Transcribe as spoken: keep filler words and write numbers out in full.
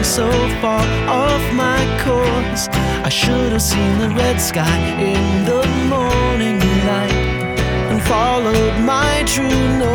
straying so far off my course. I should have seen the red sky in the morning light and followed my true north.